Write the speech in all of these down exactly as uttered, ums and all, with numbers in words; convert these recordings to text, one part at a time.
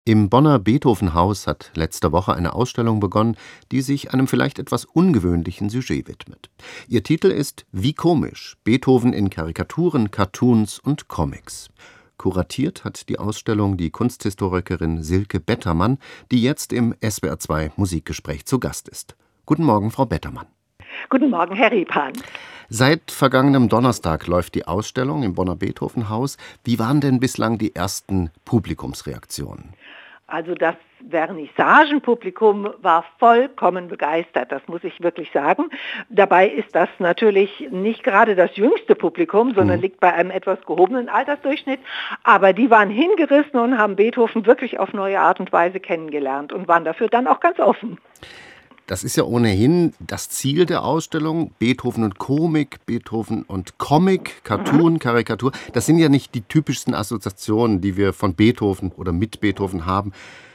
Im Bonner Beethoven-Haus hat letzte Woche eine Ausstellung begonnen, die sich einem vielleicht etwas ungewöhnlichen Sujet widmet. Ihr Titel ist »Wie komisch. Beethoven in Karikaturen, Cartoons und Comics«. Kuratiert hat die Ausstellung die Kunsthistorikerin Silke Bettermann, die jetzt im S W R zwei Musikgespräch zu Gast ist. Guten Morgen, Frau Bettermann. Guten Morgen, Herr Riepan. Seit vergangenem Donnerstag läuft die Ausstellung im Bonner Beethoven-Haus. Wie waren denn bislang die ersten Publikumsreaktionen? Also das Vernissagenpublikum war vollkommen begeistert, das muss ich wirklich sagen. Dabei ist das natürlich nicht gerade das jüngste Publikum, sondern Mhm. liegt bei einem etwas gehobenen Altersdurchschnitt. Aber die waren hingerissen und haben Beethoven wirklich auf neue Art und Weise kennengelernt und waren dafür dann auch ganz offen. Das ist ja ohnehin das Ziel der Ausstellung. Beethoven und Komik, Beethoven und Comic, Cartoon, Karikatur. Das sind ja nicht die typischsten Assoziationen, die wir von Beethoven oder mit Beethoven haben.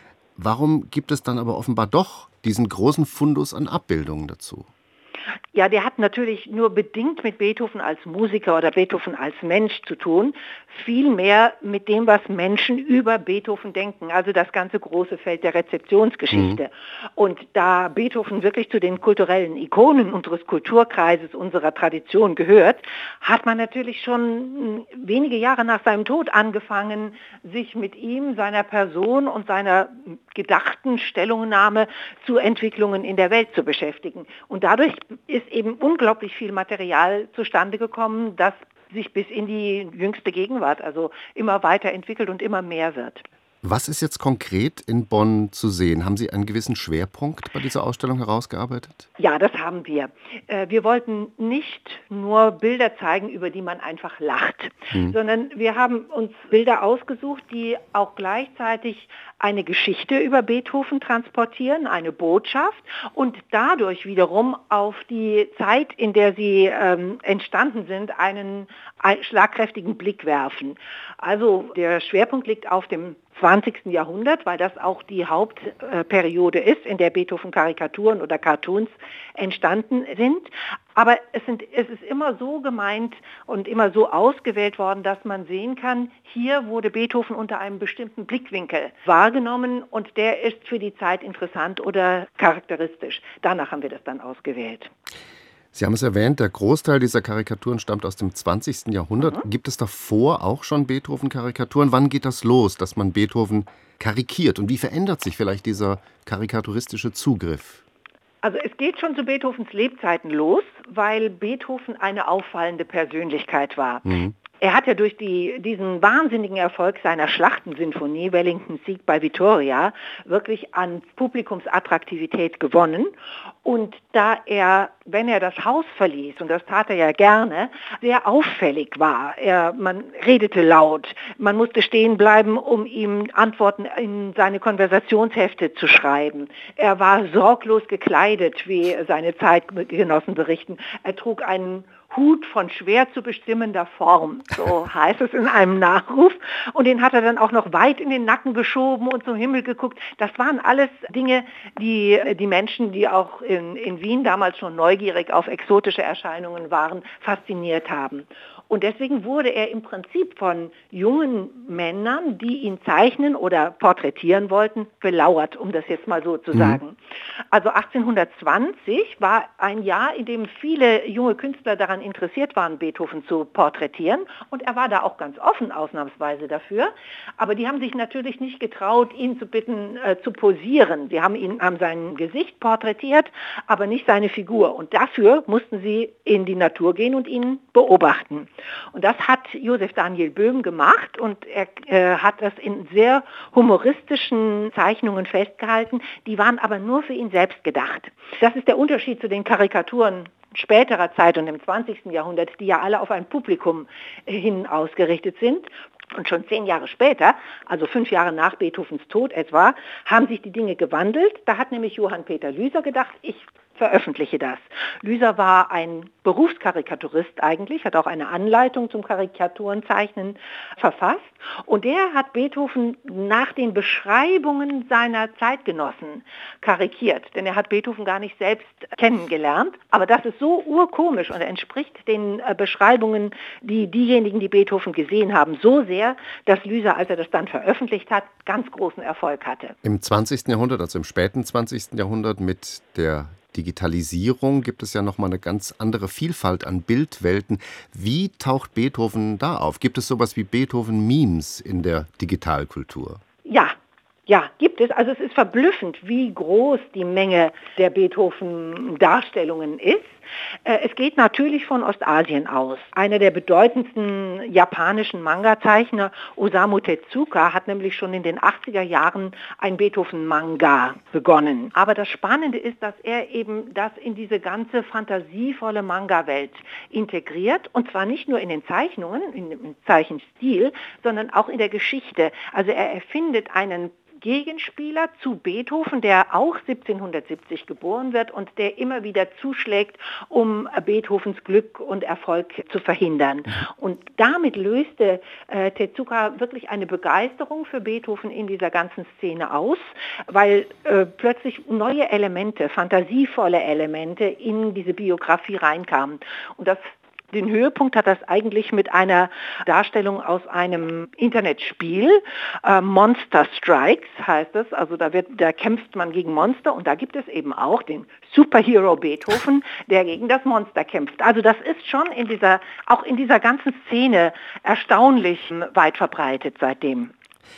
Warum gibt es dann aber offenbar doch diesen großen Fundus an Abbildungen dazu? Ja, der hat natürlich nur bedingt mit Beethoven als Musiker oder Beethoven als Mensch zu tun, vielmehr mit dem, was Menschen über Beethoven denken, also das ganze große Feld der Rezeptionsgeschichte. Mhm. Und da Beethoven wirklich zu den kulturellen Ikonen unseres Kulturkreises, unserer Tradition gehört, hat man natürlich schon wenige Jahre nach seinem Tod angefangen, sich mit ihm, seiner Person und seiner gedachten Stellungnahme zu Entwicklungen in der Welt zu beschäftigen. Und dadurch ist eben unglaublich viel Material zustande gekommen, das sich bis in die jüngste Gegenwart also immer weiterentwickelt und immer mehr wird. Was ist jetzt konkret in Bonn zu sehen? Haben Sie einen gewissen Schwerpunkt bei dieser Ausstellung herausgearbeitet? Ja, das haben wir. Wir wollten nicht nur Bilder zeigen, über die man einfach lacht, hm. sondern wir haben uns Bilder ausgesucht, die auch gleichzeitig eine Geschichte über Beethoven transportieren, eine Botschaft und dadurch wiederum auf die Zeit, in der sie ähm, entstanden sind, einen, einen schlagkräftigen Blick werfen. Also der Schwerpunkt liegt auf dem zwanzigsten Jahrhundert, weil das auch die Hauptperiode ist, in der Beethoven-Karikaturen oder Cartoons entstanden sind. Aber es, sind, es ist immer so gemeint und immer so ausgewählt worden, dass man sehen kann, hier wurde Beethoven unter einem bestimmten Blickwinkel wahrgenommen und der ist für die Zeit interessant oder charakteristisch. Danach haben wir das dann ausgewählt. Sie haben es erwähnt, der Großteil dieser Karikaturen stammt aus dem zwanzigsten Jahrhundert. Mhm. Gibt es davor auch schon Beethoven-Karikaturen? Wann geht das los, dass man Beethoven karikiert? Und wie verändert sich vielleicht dieser karikaturistische Zugriff? Also es geht schon zu Beethovens Lebzeiten los, weil Beethoven eine auffallende Persönlichkeit war. Mhm. Er hat ja durch die, diesen wahnsinnigen Erfolg seiner Schlachtensinfonie, Wellingtons Sieg bei Vittoria, wirklich an Publikumsattraktivität gewonnen. Und da er, wenn er das Haus verließ, und das tat er ja gerne, sehr auffällig war. Er, man redete laut, man musste stehen bleiben, um ihm Antworten in seine Konversationshefte zu schreiben. Er war sorglos gekleidet, wie seine Zeitgenossen berichten. Er trug einen Hut von schwer zu bestimmender Form, so heißt es in einem Nachruf. Und den hat er dann auch noch weit in den Nacken geschoben und zum Himmel geguckt. Das waren alles Dinge, die die Menschen, die auch in, in Wien damals schon neugierig auf exotische Erscheinungen waren, fasziniert haben. Und deswegen wurde er im Prinzip von jungen Männern, die ihn zeichnen oder porträtieren wollten, belauert, um das jetzt mal so zu mhm. sagen. Also achtzehnhundertzwanzig war ein Jahr, in dem viele junge Künstler daran interessiert waren, Beethoven zu porträtieren. Und er war da auch ganz offen ausnahmsweise dafür. Aber die haben sich natürlich nicht getraut, ihn zu bitten, äh, zu posieren. Sie haben ihn, haben sein Gesicht porträtiert, aber nicht seine Figur. Und dafür mussten sie in die Natur gehen und ihn beobachten. Und das hat Josef Daniel Böhm gemacht und er äh, hat das in sehr humoristischen Zeichnungen festgehalten. Die waren aber nur für ihn selbst gedacht. Das ist der Unterschied zu den Karikaturen späterer Zeit und im zwanzigsten Jahrhundert, die ja alle auf ein Publikum hin ausgerichtet sind. Und schon zehn Jahre später, also fünf Jahre nach Beethovens Tod etwa, haben sich die Dinge gewandelt. Da hat nämlich Johann Peter Lüser gedacht, ich veröffentliche das. Lüser war ein Berufskarikaturist eigentlich, hat auch eine Anleitung zum Karikaturenzeichnen verfasst und der hat Beethoven nach den Beschreibungen seiner Zeitgenossen karikiert, denn er hat Beethoven gar nicht selbst kennengelernt, aber das ist so urkomisch und entspricht den Beschreibungen, die diejenigen, die Beethoven gesehen haben, so sehr, dass Lüser, als er das dann veröffentlicht hat, ganz großen Erfolg hatte. Im zwanzigsten Jahrhundert, also im späten zwanzigsten Jahrhundert mit der Digitalisierung gibt es ja nochmal eine ganz andere Vielfalt an Bildwelten. Wie taucht Beethoven da auf? Gibt es sowas wie Beethoven-Memes in der Digitalkultur? Ja, ja, gibt es. Also es ist verblüffend, wie groß die Menge der Beethoven-Darstellungen ist. Es geht natürlich von Ostasien aus. Einer der bedeutendsten japanischen Manga-Zeichner, Osamu Tezuka, hat nämlich schon in den achtziger Jahren ein Beethoven-Manga begonnen. Aber das Spannende ist, dass er eben das in diese ganze fantasievolle Manga-Welt integriert. Und zwar nicht nur in den Zeichnungen, im Zeichenstil, sondern auch in der Geschichte. Also er erfindet einen Gegenspieler zu Beethoven, der auch siebzehnhundertsiebzig geboren wird und der immer wieder zuschlägt, um Beethovens Glück und Erfolg zu verhindern. Und damit löste äh, Tezuka wirklich eine Begeisterung für Beethoven in dieser ganzen Szene aus, weil äh, plötzlich neue Elemente, fantasievolle Elemente in diese Biografie reinkamen. Und das Den Höhepunkt hat das eigentlich mit einer Darstellung aus einem Internetspiel. Äh, Monster Strikes heißt es. Also da, wird, da kämpft man gegen Monster und da gibt es eben auch den Superhero Beethoven, der gegen das Monster kämpft. Also das ist schon in dieser, auch in dieser ganzen Szene erstaunlich weit verbreitet seitdem.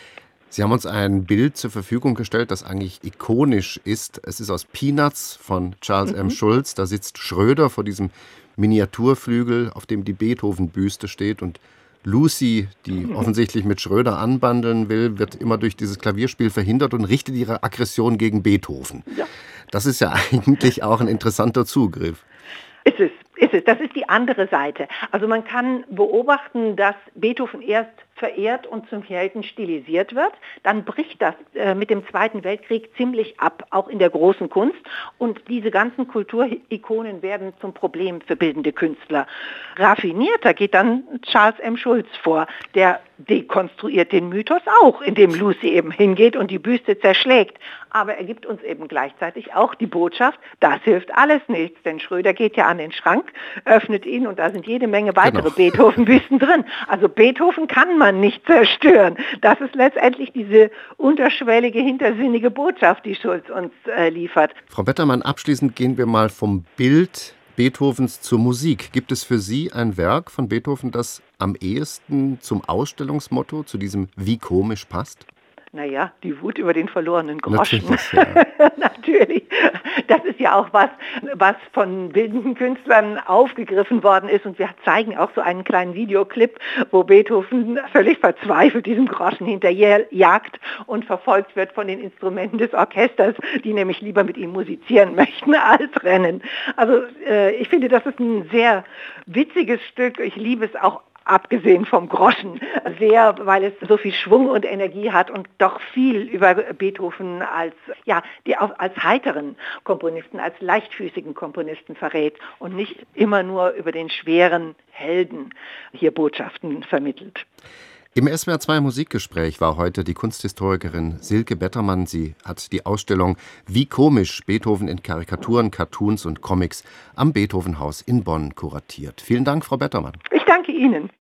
Sie haben uns ein Bild zur Verfügung gestellt, das eigentlich ikonisch ist. Es ist aus Peanuts von Charles mhm. M. Schulz. Da sitzt Schröder vor diesem Miniaturflügel, auf dem die Beethoven-Büste steht. Und Lucy, die mhm. offensichtlich mit Schröder anbandeln will, wird immer durch dieses Klavierspiel verhindert und richtet ihre Aggression gegen Beethoven. Ja. Das ist ja eigentlich auch ein interessanter Zugriff. Ist es, ist es. Das ist die andere Seite. Also man kann beobachten, dass Beethoven erst verehrt und zum Helden stilisiert wird. Dann bricht das äh, mit dem Zweiten Weltkrieg ziemlich ab, auch in der großen Kunst. Und diese ganzen Kulturikonen werden zum Problem für bildende Künstler. Raffinierter geht dann Charles M. Schulz vor, der dekonstruiert den Mythos auch, indem Lucy eben hingeht und die Büste zerschlägt. Aber er gibt uns eben gleichzeitig auch die Botschaft, das hilft alles nichts, denn Schröder geht ja an den Schrank, öffnet ihn und da sind jede Menge weitere genau. Beethoven-Büsten drin. Also Beethoven kann man nicht zerstören. Das ist letztendlich diese unterschwellige, hintersinnige Botschaft, die Schulz uns äh, liefert. Frau Bettermann, abschließend gehen wir mal vom Bild Beethovens zur Musik. Gibt es für Sie ein Werk von Beethoven, das am ehesten zum Ausstellungsmotto, zu diesem Wie komisch passt? Naja, die Wut über den verlorenen Groschen. Natürlich, ja. Natürlich. Das ist ja auch was, was von bildenden Künstlern aufgegriffen worden ist. Und wir zeigen auch so einen kleinen Videoclip, wo Beethoven völlig verzweifelt diesem Groschen hinterherjagt und verfolgt wird von den Instrumenten des Orchesters, die nämlich lieber mit ihm musizieren möchten als rennen. Also äh, ich finde, das ist ein sehr witziges Stück. Ich liebe es auch, abgesehen vom Groschen, sehr, weil es so viel Schwung und Energie hat und doch viel über Beethoven als, ja, die auch als heiteren Komponisten, als leichtfüßigen Komponisten verrät und nicht immer nur über den schweren Helden hier Botschaften vermittelt. Im S W R zwei Musikgespräch war heute die Kunsthistorikerin Silke Bettermann. Sie hat die Ausstellung Wie komisch Beethoven in Karikaturen, Cartoons und Comics am Beethovenhaus in Bonn kuratiert. Vielen Dank, Frau Bettermann. Ich danke Ihnen.